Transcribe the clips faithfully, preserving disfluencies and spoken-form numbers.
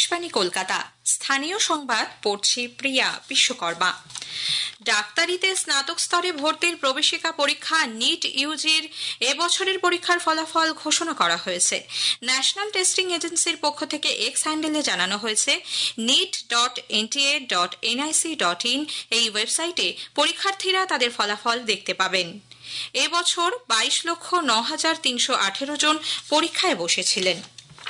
আকাশবাণী কলকাতা। স্থানীয় সংবাদ পড়ছি প্রিয়া বিশ্বকর্মা। ডাক্তারিতে স্নাতক স্তরে ভর্তির প্রবেশিকা পরীক্ষা নিট ইউজির এবছরের পরীক্ষার ফলাফল ঘোষণা করা হয়েছে। ন্যাশনাল টেস্টিং এজেন্সির পক্ষ থেকে এক্স হ্যান্ডেলে জানানো হয়েছে, NEET dot NTA dot NIC dot in এই ওয়েবসাইটে পরীক্ষার্থীরা তাদের ফলাফল দেখতে পাবেন। এবছর বাইশ লক্ষ ন হাজার তিনশো আঠেরো জন পরীক্ষায় বসেছিলেন।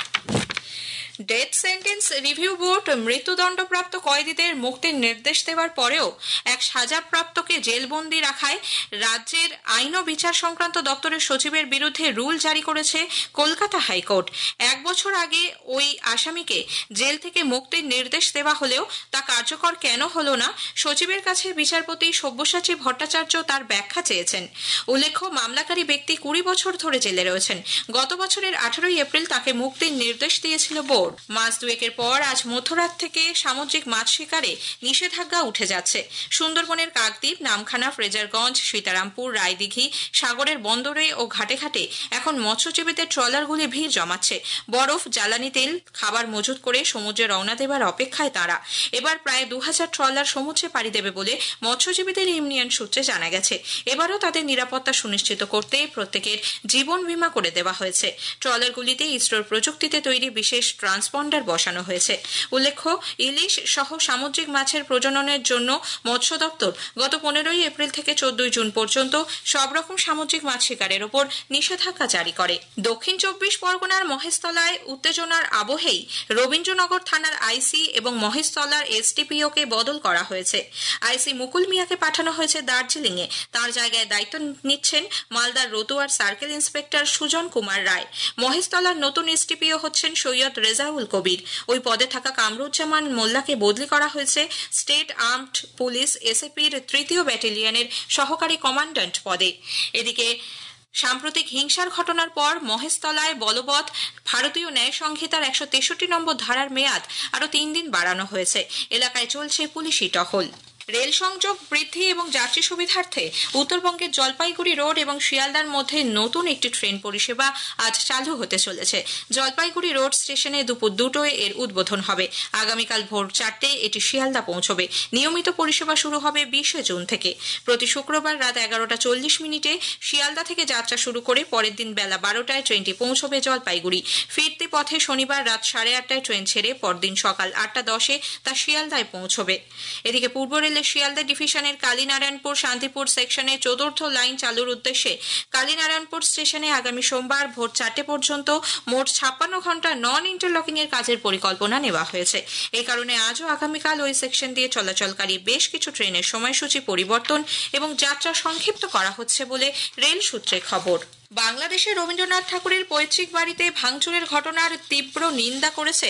ডেথ সেন্টেন্স রিভিউ বোর্ড মৃত্যুদণ্ডপ্রাপ্ত কয়েদিদের মুক্তির নির্দেশ দেওয়ার পরেও এক সাজাপ্রাপ্তকে জেলবন্দি রাখায় রাজ্যের আইন ও বিচার সংক্রান্ত দপ্তরের সচিবের বিরুদ্ধে রুল জারি করেছে কলকাতা হাইকোর্ট। এক বছর আগে ওই আসামিকে জেল থেকে মুক্তির নির্দেশ দেওয়া হলেও তা কার্যকর কেন হলো না, সচিবের কাছে বিচারপতি সব্যসাচী ভট্টাচার্য তার ব্যাখ্যা চেয়েছেন। উল্লেখ্য, মামলাকারী ব্যক্তি কুড়ি বছর ধরে জেলে রয়েছেন। গত বছরের আঠারোই এপ্রিল তাকে মুক্তির নির্দেশ দিয়েছিল বোর্ড। মাস দুয়েকের পর আজ মধ্যরাত থেকে সামুদ্রিক মাছ শিকারে নিষেধাজ্ঞা উঠে যাচ্ছে। সুন্দরবনের কাকদ্বীপ, নামখানা, ফ্রেজারগঞ্জ, সীতারামপুর, রায়দিঘি, সাগরের বন্দরে ও ঘাটে ঘাটে এখন মৎস্যজীবীদের ট্রলারগুলি ভিড় জমাচ্ছে। বরফ, জ্বালানি তেল, খাবার মজুত করে সমুদ্রে রওনা দেবার অপেক্ষায় তারা। এবার প্রায় দু হাজার ট্রলার সমুদ্রে পাড়ি দেবে বলে মৎস্যজীবীদের ইউনিয়ন সূত্রে জানা গেছে। এবারও তাদের নিরাপত্তা সুনিশ্চিত করতে প্রত্যেকের জীবন বীমা করে দেওয়া হয়েছে। ট্রলারগুলিতে ইসরোর প্রযুক্তিতে তৈরি বিশেষ ট্রান্সপন্ডার বসানো হয়েছে। উল্লেখ্য, ইলিশ সহ সামুদ্রিক মাছের প্রজননের জন্য মৎস্য দপ্তর গত পনেরোই এপ্রিল থেকে চোদ্দই জুন পর্যন্ত সব রকম সামুদ্রিক মাছ শিকারের ওপর নিষেধাজ্ঞা জারি করে। দক্ষিণ চব্বিশ পরগনার মহেশতলায় উত্তেজনার আবহেই রবীন্দ্রনগর থানার আইসি এবং মহেশতলার এসডিপিও কে বদল করা হয়েছে। আইসি মুকুল মিয়াকে পাঠানো হয়েছে দার্জিলিং এ। তার জায়গায় দায়িত্ব নিচ্ছেন মালদার রতুয়ার সার্কেল ইন্সপেক্টর সুজন কুমার রায়। মহেশতলার নতুন এসডিপিও হচ্ছেন সৈয়দ রেজাউল কবির। ওই পদে থাকা কামরুজ্জামান মোল্লাকে বদলি করা হয়েছে স্টেট আর্মড পুলিশ এসএপির তৃতীয় ব্যাটালিয়নের সহকারী কমান্ড্যান্ট পদে। এদিকে সাম্প্রতিক হিংসার ঘটনার পর মহেশতলায় বলবৎ ভারতীয় ন্যায় সংহিতার একশো তেষট্টি নম্বর ধারার মেয়াদ আরো তিন দিন বাড়ানো হয়েছে। এলাকায় চলছে পুলিশি টহল। রেল সংযোগ বৃদ্ধি এবং যাত্রী সুবিধার্থে উত্তরবঙ্গের জলপাইগুড়ি রোড এবং শিয়ালদার মধ্যে নতুন একটি ট্রেন পরিষেবা আজ চালু হতে চলেছে। জলপাইগুড়ি রোড স্টেশনে দুপুর দুটোয় এর উদ্বোধন হবে। আগামীকাল ভোর চারটে এটি শিয়ালদা পৌঁছবে। নিয়মিত পরিষেবা শুরু হবে বিশে জুন থেকে। প্রতি শুক্রবার রাত এগারোটা চল্লিশ মিনিটে শিয়ালদা থেকে যাত্রা শুরু করে পরের দিন বেলা বারোটায় ট্রেনটি পৌঁছবে জলপাইগুড়ি। ফিরতি পথে শনিবার রাত সাড়ে আটটায় ট্রেন ছেড়ে পরদিন সকাল আটটা দশে তা শিয়ালদায় পৌঁছবে। এদিকে পূর্ব রেল শিয়ালদা ডিভিশনের কালীনারায়ণপুর শান্তিপুর সেকশনে চতুর্থ লাইন চালুর উদ্দেশ্যে কালীনারায়ণপুর স্টেশনে আগামী সোমবার ভোর চারটে পর্যন্ত মোট ছাপ্পান্ন ঘন্টা নন ইন্টারলকিং এর কাজের পরিকল্পনা নেওয়া হয়েছে। এই কারণে আজও আগামীকাল ওই সেকশন দিয়ে চলাচলকারী বেশ কিছু ট্রেনের সময়সূচি পরিবর্তন এবং যাত্রা সংক্ষিপ্ত করা হচ্ছে বলে রেল সূত্রে খবর। বাংলাদেশে রবীন্দ্রনাথ ঠাকুরের পৈতৃক বাড়িতে ভাঙচুরের ঘটনার তীব্র নিন্দা করেছে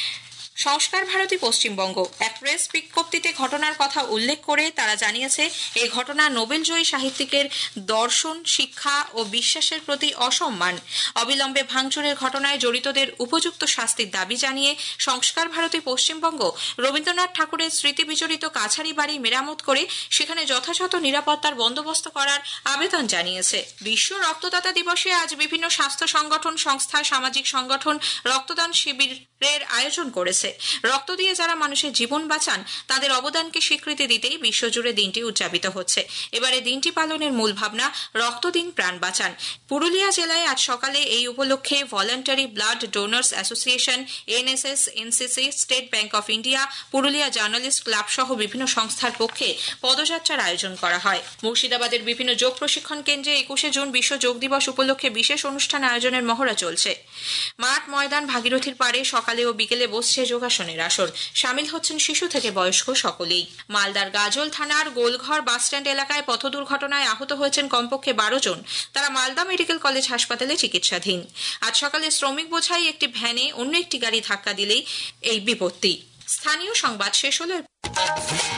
সংস্কার ভারতী পশ্চিমবঙ্গ। এক প্রেস বিজ্ঞপ্তিতে ঘটনার কথা উল্লেখ করে তারা জানিয়েছে, এই ঘটনা নোবেলজয়ী সাহিত্যিকের দর্শন, শিক্ষা ও বিশ্বাসের প্রতি অসম্মান। অবিলম্বে ভাঙচুরের ঘটনায় জড়িতদের উপযুক্ত শাস্তির দাবি জানিয়ে সংস্কার ভারতী পশ্চিমবঙ্গ রবীন্দ্রনাথ ঠাকুরের স্মৃতি বিজড়িত কাছারি বাড়ি মেরামত করে সেখানে যথাযথ নিরাপত্তার বন্দোবস্ত করার আবেদন জানিয়েছে। বিশ্ব রক্তদাতা দিবসে আজ বিভিন্ন স্বাস্থ্য সংগঠন, সংস্থা, সামাজিক সংগঠন রক্তদান শিবিরের আয়োজন করেছে। রক্ত দিয়ে যারা মানুষের জীবন বাঁচান তাদের অবদানকে স্বীকৃতি দিতেই বিশ্বজুড়ে দিনটি উদযাপিত হচ্ছে। এবারে দিনটি পালনের মূল ভাবনা রক্ত দিন, প্রাণ বাঁচান। পুরুলিয়া জেলায় আজ সকালে এই উপলক্ষে voluntary blood donors association, NSS, NCC, State Bank of India, Purulia journalist club সহ বিভিন্ন সংস্থার পক্ষে পদযাত্রার আয়োজন করা হয়। মুর্শিদাবাদের বিভিন্ন যোগ প্রশিক্ষণ কেন্দ্রে একুশে জুন বিশ্ব যোগ দিবস উপলক্ষে বিশেষ অনুষ্ঠান আয়োজনের মহড়া চলছে। মাঠ, ময়দান, ভাগীরথীর পাড়ে সকালে ও বিকেলে বসছে যোগাসনের আসর। সামিল হচ্ছেন শিশু থেকে বয়স্ক সকলেই। মালদার গাজল থানার গোলঘর বাসস্ট্যান্ড এলাকায় পথ দুর্ঘটনায় আহত হয়েছেন কমপক্ষে বারো জন। তারা মালদা মেডিকেল কলেজ হাসপাতালে চিকিৎসাধীন। আজ সকালে শ্রমিক বোঝাই একটি ভ্যানে অন্য একটি গাড়ি ধাক্কা দিলেই এই বিপত্তি। স্থানীয় সংবাদ শেষ হলো।